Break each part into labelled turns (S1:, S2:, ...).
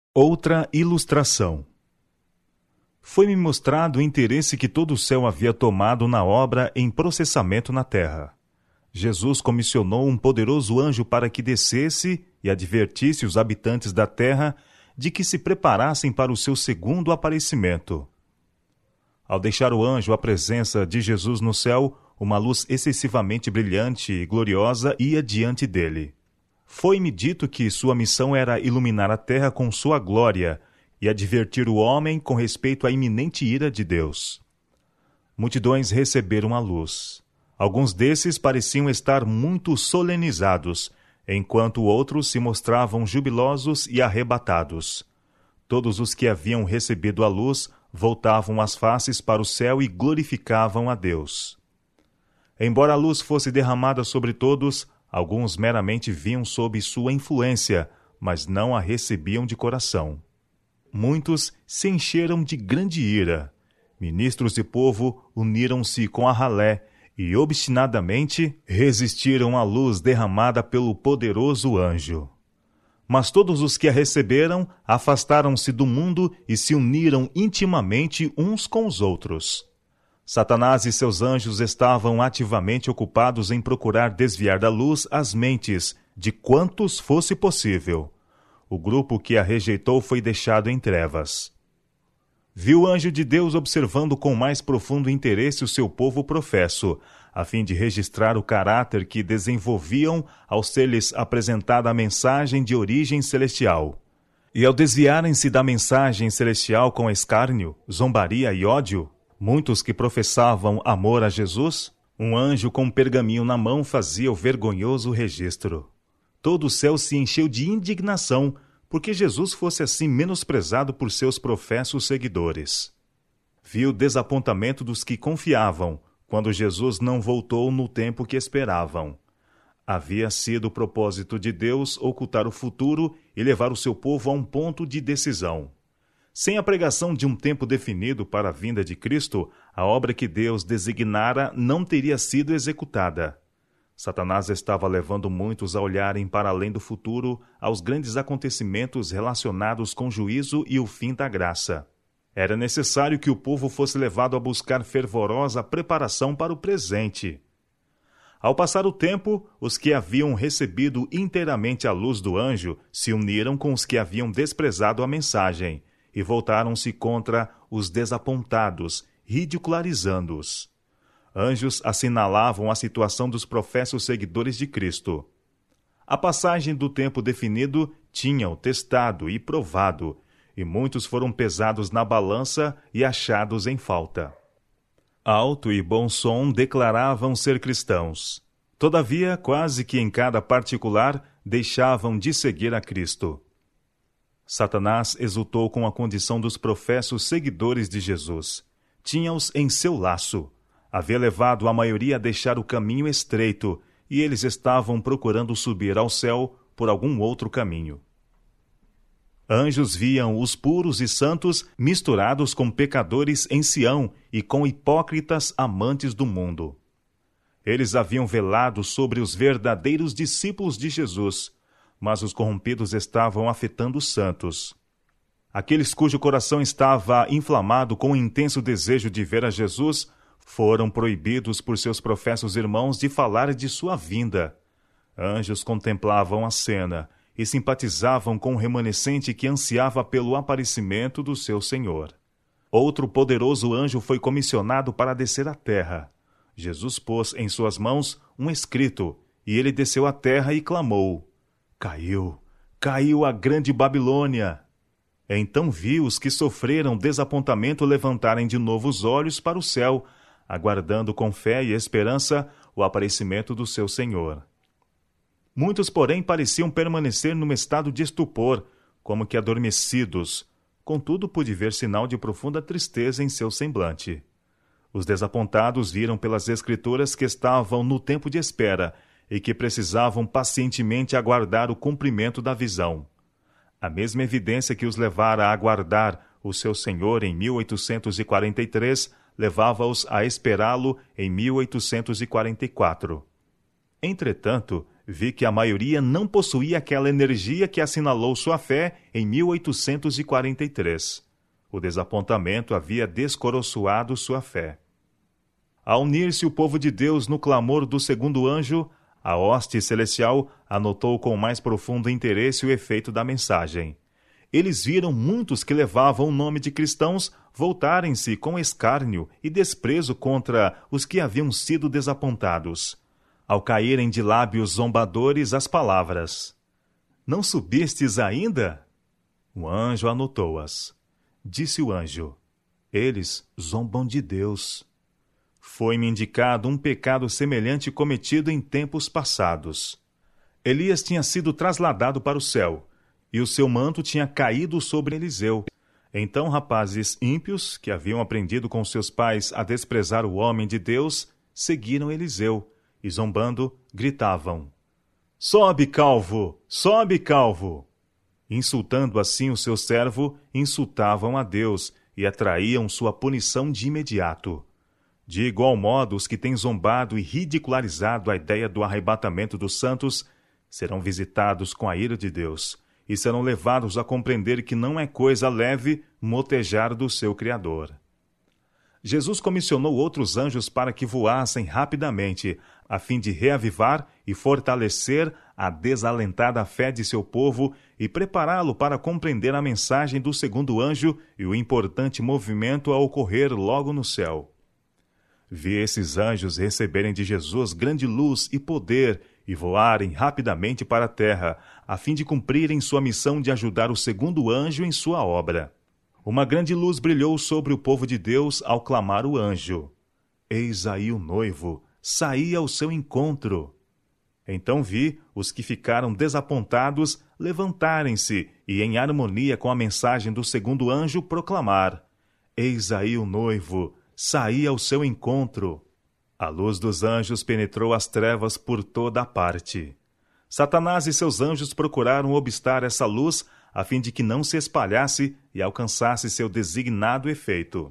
S1: Outra ilustração. Foi-me mostrado o interesse que todo o céu havia tomado na obra em processamento na terra. Jesus comissionou um poderoso anjo para que descesse e advertisse os habitantes da terra de que se preparassem para o seu segundo aparecimento. Ao deixar o anjo a presença de Jesus no céu, uma luz excessivamente brilhante e gloriosa ia diante dele. Foi-me dito que sua missão era iluminar a terra com sua glória e advertir o homem com respeito à iminente ira de Deus. Multidões receberam a luz. Alguns desses pareciam estar muito solenizados, enquanto outros se mostravam jubilosos e arrebatados. Todos os que haviam recebido a luz voltavam as faces para o céu e glorificavam a Deus. Embora a luz fosse derramada sobre todos, alguns meramente viam sob sua influência, mas não a recebiam de coração. Muitos se encheram de grande ira. Ministros e povo uniram-se com a ralé e obstinadamente resistiram à luz derramada pelo poderoso anjo. Mas todos os que a receberam afastaram-se do mundo e se uniram intimamente uns com os outros. Satanás e seus anjos estavam ativamente ocupados em procurar desviar da luz as mentes de quantos fosse possível. O grupo que a rejeitou foi deixado em trevas. Viu o anjo de Deus observando com mais profundo interesse o seu povo professo, a fim de registrar o caráter que desenvolviam ao ser-lhes apresentada a mensagem de origem celestial. E ao desviarem-se da mensagem celestial com escárnio, zombaria e ódio, muitos que professavam amor a Jesus, um anjo com um pergaminho na mão fazia o vergonhoso registro. Todo o céu se encheu de indignação, porque Jesus fosse assim menosprezado por seus professos seguidores. Viu o desapontamento dos que confiavam, quando Jesus não voltou no tempo que esperavam. Havia sido o propósito de Deus ocultar o futuro e levar o seu povo a um ponto de decisão. Sem a pregação de um tempo definido para a vinda de Cristo, a obra que Deus designara não teria sido executada. Satanás estava levando muitos a olharem para além do futuro, aos grandes acontecimentos relacionados com o juízo e o fim da graça. Era necessário que o povo fosse levado a buscar fervorosa preparação para o presente. Ao passar o tempo, os que haviam recebido inteiramente a luz do anjo se uniram com os que haviam desprezado a mensagem e voltaram-se contra os desapontados, ridicularizando-os. Anjos assinalavam a situação dos professos seguidores de Cristo. A passagem do tempo definido tinha-o testado e provado, e muitos foram pesados na balança e achados em falta. Alto e bom som declaravam ser cristãos. Todavia, quase que em cada particular, deixavam de seguir a Cristo. Satanás exultou com a condição dos professos seguidores de Jesus. Tinha-os em seu laço. Havia levado a maioria a deixar o caminho estreito, e eles estavam procurando subir ao céu por algum outro caminho. Anjos viam os puros e santos misturados com pecadores em Sião e com hipócritas amantes do mundo. Eles haviam velado sobre os verdadeiros discípulos de Jesus, mas os corrompidos estavam afetando os santos. Aqueles cujo coração estava inflamado com o intenso desejo de ver a Jesus foram proibidos por seus professos irmãos de falar de sua vinda. Anjos contemplavam a cena e simpatizavam com o remanescente que ansiava pelo aparecimento do seu Senhor. Outro poderoso anjo foi comissionado para descer à terra. Jesus pôs em suas mãos um escrito, e ele desceu à terra e clamou: Caiu a grande Babilônia! Então vi os que sofreram desapontamento levantarem de novo os olhos para o céu, aguardando com fé e esperança o aparecimento do seu Senhor. Muitos, porém, pareciam permanecer num estado de estupor, como que adormecidos. Contudo, pude ver sinal de profunda tristeza em seu semblante. Os desapontados viram pelas Escrituras que estavam no tempo de espera e que precisavam pacientemente aguardar o cumprimento da visão. A mesma evidência que os levara a aguardar o seu Senhor em 1843 levava-os a esperá-lo em 1844. Entretanto, Vi que a maioria não possuía aquela energia que assinalou sua fé em 1843. O desapontamento havia descoroçoado sua fé. Ao unir-se o povo de Deus no clamor do segundo anjo, a hoste celestial anotou com mais profundo interesse o efeito da mensagem. Eles viram muitos que levavam o nome de cristãos voltarem-se com escárnio e desprezo contra os que haviam sido desapontados, ao caírem de lábios zombadores as palavras: "Não subistes ainda?" O anjo anotou-as. Disse o anjo: "Eles zombam de Deus." Foi-me indicado um pecado semelhante cometido em tempos passados. Elias tinha sido trasladado para o céu, e o seu manto tinha caído sobre Eliseu. Então rapazes ímpios, que haviam aprendido com seus pais a desprezar o homem de Deus, seguiram Eliseu, e zombando, gritavam: "Sobe, calvo! Sobe, calvo!" Insultando assim o seu servo, insultavam a Deus e atraíam sua punição de imediato. De igual modo, os que têm zombado e ridicularizado a ideia do arrebatamento dos santos serão visitados com a ira de Deus e serão levados a compreender que não é coisa leve motejar do seu Criador. Jesus comissionou outros anjos para que voassem rapidamente, a fim de reavivar e fortalecer a desalentada fé de seu povo e prepará-lo para compreender a mensagem do segundo anjo e o importante movimento a ocorrer logo no céu. Vi esses anjos receberem de Jesus grande luz e poder e voarem rapidamente para a terra, a fim de cumprirem sua missão de ajudar o segundo anjo em sua obra. Uma grande luz brilhou sobre o povo de Deus ao clamar o anjo: "Eis aí o noivo, saí ao seu encontro." Então vi os que ficaram desapontados levantarem-se e, em harmonia com a mensagem do segundo anjo, proclamar: "Eis aí o noivo, saí ao seu encontro." A luz dos anjos penetrou as trevas por toda a parte. Satanás e seus anjos procuraram obstar essa luz a fim de que não se espalhasse e alcançasse seu designado efeito.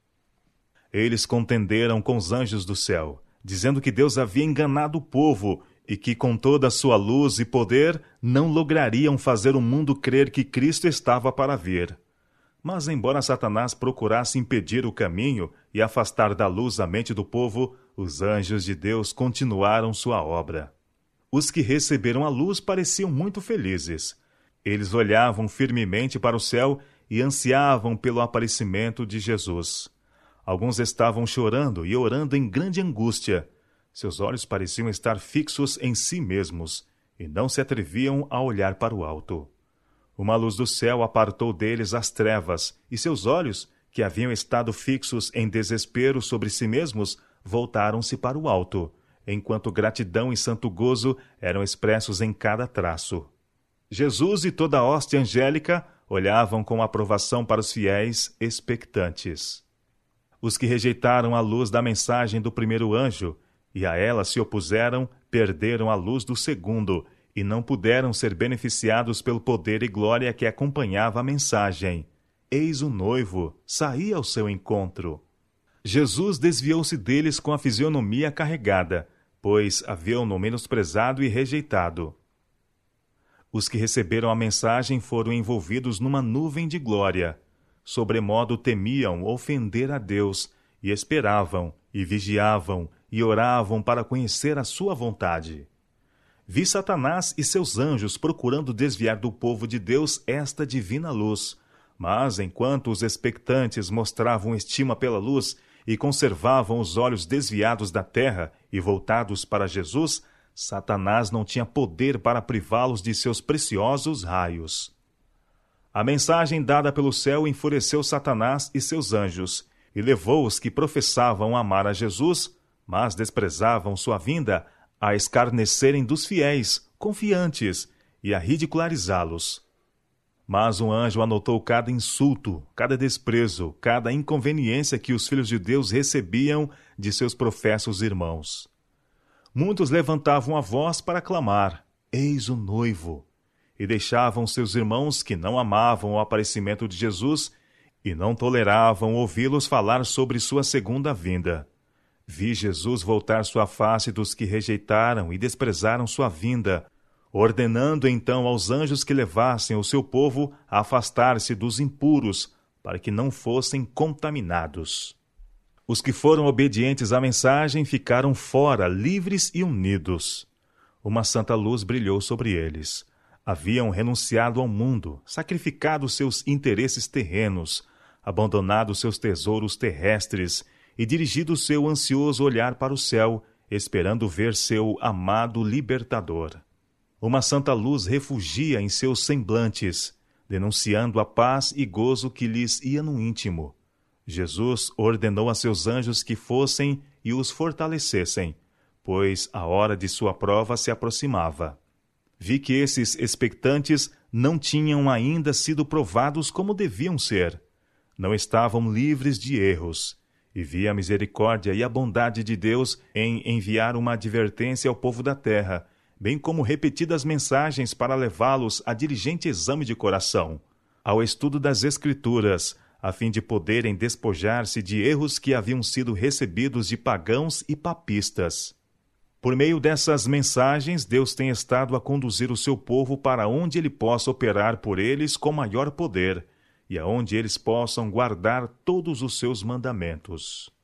S1: Eles contenderam com os anjos do céu, dizendo que Deus havia enganado o povo e que, com toda a sua luz e poder, não lograriam fazer o mundo crer que Cristo estava para vir. Mas, embora Satanás procurasse impedir o caminho e afastar da luz a mente do povo, os anjos de Deus continuaram sua obra. Os que receberam a luz pareciam muito felizes. Eles olhavam firmemente para o céu e ansiavam pelo aparecimento de Jesus. Alguns estavam chorando e orando em grande angústia. Seus olhos pareciam estar fixos em si mesmos e não se atreviam a olhar para o alto. Uma luz do céu apartou deles as trevas, e seus olhos, que haviam estado fixos em desespero sobre si mesmos, voltaram-se para o alto, enquanto gratidão e santo gozo eram expressos em cada traço. Jesus e toda a hoste angélica olhavam com aprovação para os fiéis expectantes. Os que rejeitaram a luz da mensagem do primeiro anjo e a ela se opuseram, perderam a luz do segundo, e não puderam ser beneficiados pelo poder e glória que acompanhava a mensagem. Eis o noivo, saí ao seu encontro. Jesus desviou-se deles com a fisionomia carregada, pois haviam-no menosprezado e rejeitado. Os que receberam a mensagem foram envolvidos numa nuvem de glória. Sobremodo temiam ofender a Deus, e esperavam, e vigiavam, e oravam para conhecer a sua vontade. Vi Satanás e seus anjos procurando desviar do povo de Deus esta divina luz. Mas, enquanto os expectantes mostravam estima pela luz e conservavam os olhos desviados da terra e voltados para Jesus, Satanás não tinha poder para privá-los de seus preciosos raios. A mensagem dada pelo céu enfureceu Satanás e seus anjos, e levou os que professavam amar a Jesus, mas desprezavam sua vinda, a escarnecerem dos fiéis, confiantes, e a ridicularizá-los. Mas um anjo anotou cada insulto, cada desprezo, cada inconveniência que os filhos de Deus recebiam de seus professos irmãos. Muitos levantavam a voz para clamar: "Eis o noivo!" e deixavam seus irmãos que não amavam o aparecimento de Jesus e não toleravam ouvi-los falar sobre sua segunda vinda. Vi Jesus voltar sua face dos que rejeitaram e desprezaram sua vinda, ordenando então aos anjos que levassem o seu povo a afastar-se dos impuros, para que não fossem contaminados. Os que foram obedientes à mensagem ficaram fora, livres e unidos. Uma santa luz brilhou sobre eles. Haviam renunciado ao mundo, sacrificado seus interesses terrenos, abandonado seus tesouros terrestres e dirigido seu ansioso olhar para o céu, esperando ver seu amado libertador. Uma santa luz refugia em seus semblantes, denunciando a paz e gozo que lhes ia no íntimo. Jesus ordenou a seus anjos que fossem e os fortalecessem, pois a hora de sua prova se aproximava. Vi que esses expectantes não tinham ainda sido provados como deviam ser. Não estavam livres de erros, e vi a misericórdia e a bondade de Deus em enviar uma advertência ao povo da terra, bem como repetidas mensagens para levá-los a diligente exame de coração, ao estudo das Escrituras, a fim de poderem despojar-se de erros que haviam sido recebidos de pagãos e papistas. Por meio dessas mensagens, Deus tem estado a conduzir o seu povo para onde ele possa operar por eles com maior poder, e aonde eles possam guardar todos os seus mandamentos.